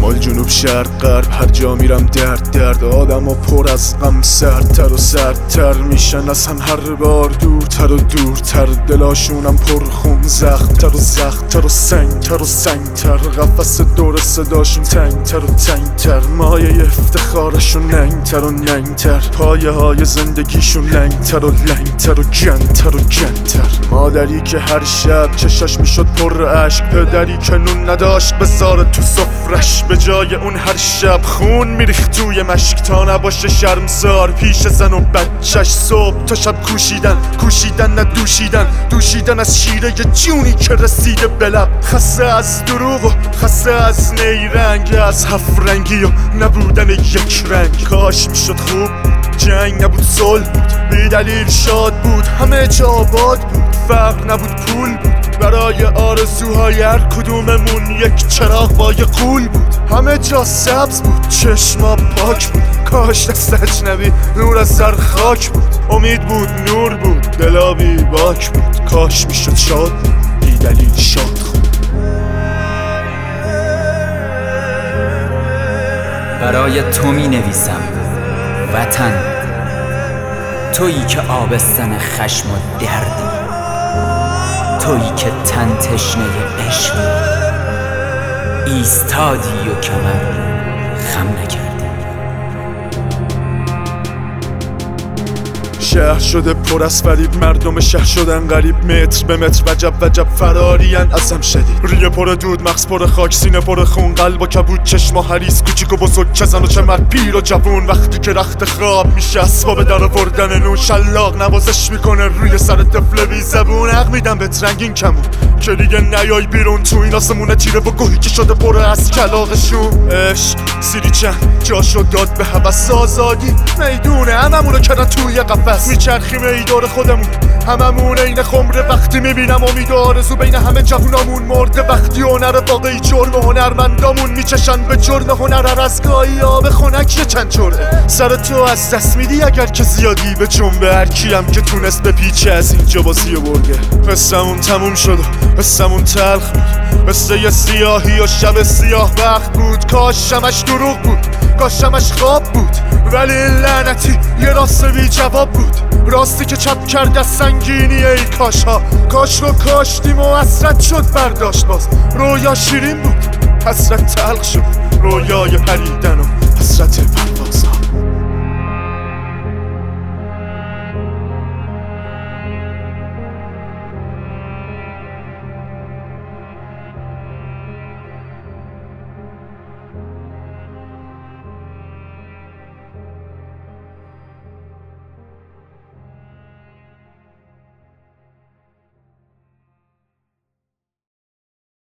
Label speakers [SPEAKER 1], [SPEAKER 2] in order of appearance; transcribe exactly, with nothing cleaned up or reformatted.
[SPEAKER 1] شمال جنوب شرق غرب هر جا میرم درد درد آدم و پر از غم سردتر و سردتر میشن از هم هر بار دورتر و دورتر دلاشونم پر خون زخمتر و زخمتر و سنگتر و سنگتر قفس دور صداشون تنگتر و تنگتر مایه افتخارشون ننگتر و ننگتر پایه های زندگیشون لنگتر و لنگتر و گندتر و گندتر مادری که هر شب چشاش میشد پر عشق پدری که نون نداشت بذاره تو سفرش به جای اون هر شب خون میریخت توی مشک تا نباشه شرمسار پیش زن و بچهش صبح تا شب کوشیدن کوشیدن نه دوشیدن دوشیدن از شیره جونی که رسیده به لب خسته از دروغ و خسته از نیرنگ از هفت رنگی و نبودن یک رنگ کاش میشد خوب جنگ نبود صلح بود بی دلیل شاد بود همه جا آباد بود فقر نبود پول بود برای آرزوهای هر کدوممون یک چراغ با یه قول بود همه جا سبز بود چشما پاک بود کاش دست اجنبی نور از سر خاک بود امید بود نور بود دلابی باک بود کاش میشد شاد بی دلیل شاد خود
[SPEAKER 2] برای تو می نویسم وطن تویی که آبستن خشم و دردی تویی که تن تشنه عشقی ایستادی و کمر خم نکردی
[SPEAKER 1] شهر شده پر از فریب مردم شهر شدن غریب متر به متر وجب وجب فرارین ازم شدید ریه پر دود مغز پر خاک سینه پر خون قلب و کبود چشم و حریص کوچیک و بزرگ چه زن و چه مرد پیر و جوون وقتی که رخت خواب میشه اسباب در آوردن نون شلاق نوازش میکنه روی سر طفل بی زبون حق میدم بهت رنگین کمون که دیگه نیای بیرون تو این آسمونه تیره و گوهی که شده پر از کلاغشون عشق سیری چند جاشو داد به هوس آزادی میدونه هممونو کردن توی قفس میچرخیم ای دور خودمون هممون این خمره وقتی میبینم امید و آرزو بین همه جوونامون مرده وقتی هنر واقعی جرم و هنرمندامون میچشن به جرم هنر هر از گاهی آب خنک یه چند چرده سر تو از دست میدی اگر که زیادی به جنبه هر کیم که تونست به پیچه از اینجا بازی و برگه قصمون تموم شد و قصمون تلخ بود قصه سیاهی و شب سیاه وقت بود کاش شمش دروغ بود کاش شمش خواب بود ولی لعنتی یه راست بی جواب بود راستی که چپ کرد از سنگینی ای کاش ها کاش رو کاشتیم و حسرت شد برداشت باز رویا شیرین بود حسرت تلخ شد رویای پریدن و حسرت پرواز